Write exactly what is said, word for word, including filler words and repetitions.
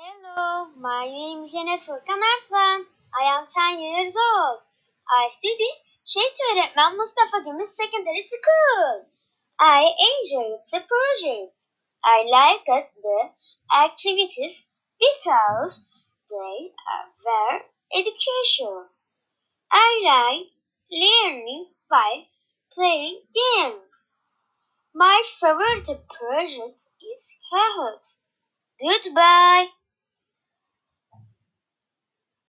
Hello, my name is Enes Furkan Arslan. I am ten years old. I study Şehit Öğretmen Mustafa Gümüş Secondary School. I enjoyed the project. I liked the activities because they were educational. I like learning by playing games. My favorite project is Kahoot. Goodbye.